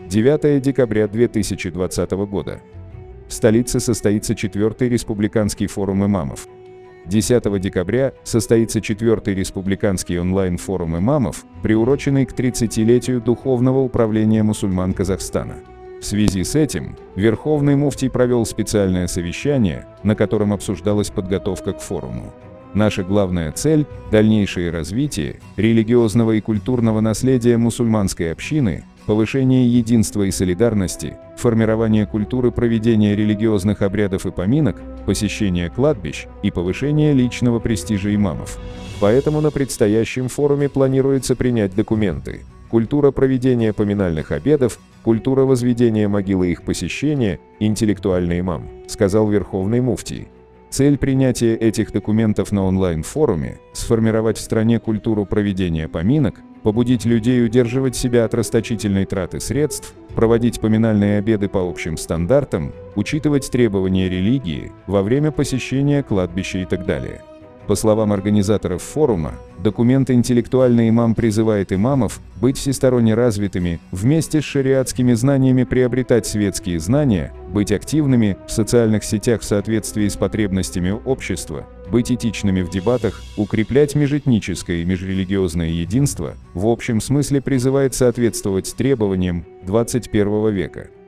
9 декабря 2020 года. В столице состоится 4-й Республиканский форум имамов. 10 декабря состоится 4-й Республиканский онлайн-форум имамов, приуроченный к 30-летию Духовного управления мусульман Казахстана. В связи с этим Верховный муфтий провел специальное совещание, на котором обсуждалась подготовка к форуму. Наша главная цель – дальнейшее развитие религиозного и культурного наследия мусульманской общины, повышение единства и солидарности, формирование культуры проведения религиозных обрядов и поминок, посещение кладбищ и повышение личного престижа имамов. Поэтому на предстоящем форуме планируется принять документы: культура проведения поминальных обедов, культура возведения могилы и их посещения, интеллектуальный имам, сказал Верховный муфтий. Цель принятия этих документов на онлайн-форуме – сформировать в стране культуру проведения поминок, побудить людей удерживать себя от расточительной траты средств, проводить поминальные обеды по общим стандартам, учитывать требования религии во время посещения кладбища и так далее. По словам организаторов форума, документ «Интеллектуальный имам» призывает имамов быть всесторонне развитыми, вместе с шариатскими знаниями приобретать светские знания, быть активными в социальных сетях в соответствии с потребностями общества, быть этичными в дебатах, укреплять межэтническое и межрелигиозное единство, в общем смысле призывает соответствовать требованиям 21 века.